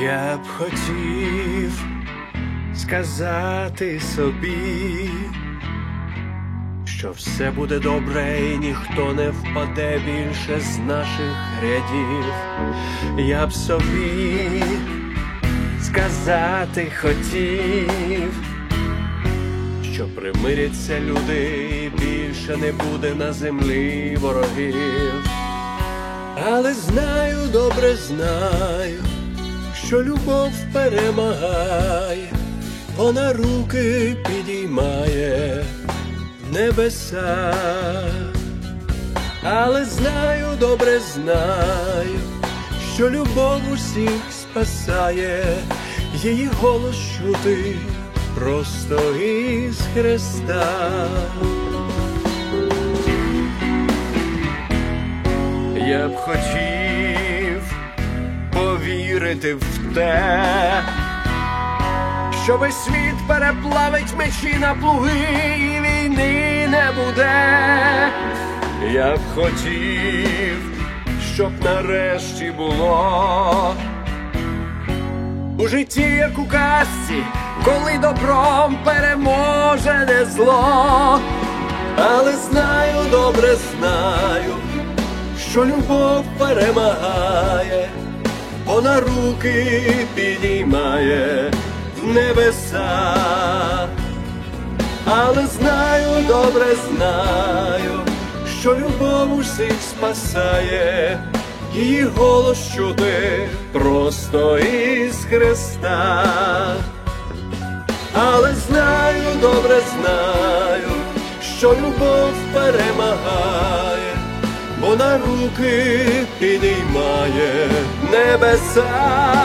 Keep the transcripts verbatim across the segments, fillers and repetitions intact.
Я б хотів сказати собі, що все буде добре і ніхто не впаде більше з наших рядів. Я б собі сказати хотів, що примиряться люди і більше не буде на землі ворогів. Але знаю, добре знаю, що любов перемагає, вона руки підіймає в небеса. Але знаю, добре знаю, що любов усіх спасає, її голос чути просто із Христа. Я б хотів повірити в те, що весь світ переплавить мечі на плуги і війни не буде. Я б хотів, щоб нарешті було у житті, як у казці, коли добром переможе не зло. Але знаю, добре знаю, що любов перемагає, вона руки підіймає в небеса. Але знаю, добре знаю, що любов усіх спасає, її голос чути просто із Христа. Але знаю, добре знаю, що любов перемагає, вона руки підіймає в небеса.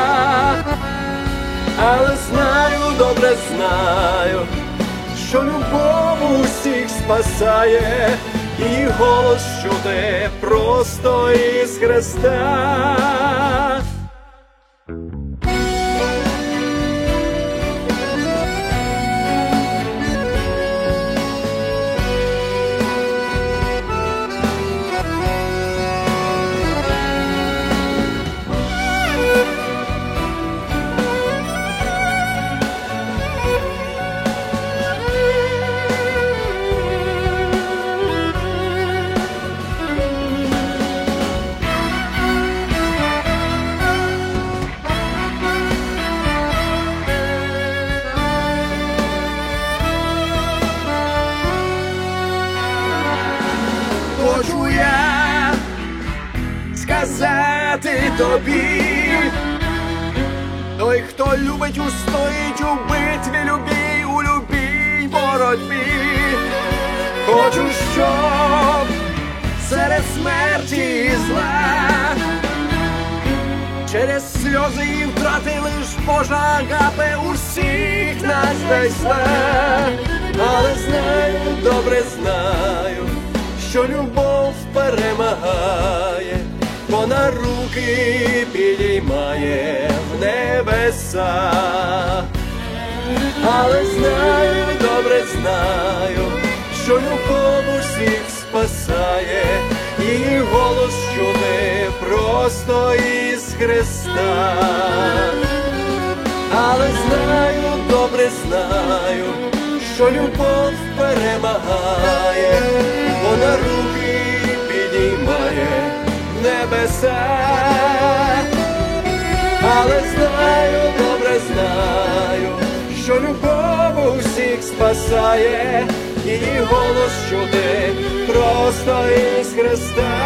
Але знаю, добре знаю, що любов усіх спасає, її голос чути просто із Христа. Хочу я сказати тобі, той, хто любить, устоїть у битві любій, у любій боротьбі. Хочу, щоб серед смерті і зла, через сльози і втрати лиш Божа агапе усіх нас знайшла. Але знаю, добре знаю, що любов перемагає, вона руки підіймає в небеса. Але знаю, добре знаю, що любов усіх спасає, її голос чути просто із Христа. Але знаю, добре знаю, що любов перемагає, вона руки підіймає в небеса. Але знаю, добре знаю, що любов усіх спасає, її голос чути просто із Христа.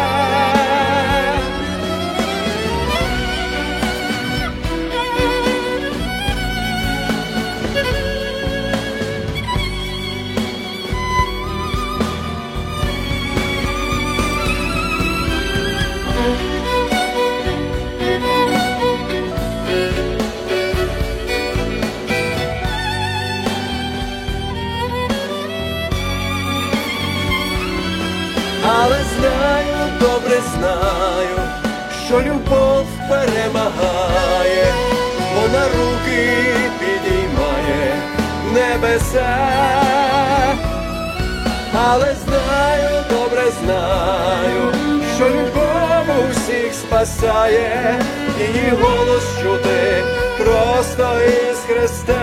Але знаю, добре знаю, що любов перемагає, вона руки підіймає в небеса. Але знаю, добре знаю, що любов усіх спасає, її голос чути просто із Христа.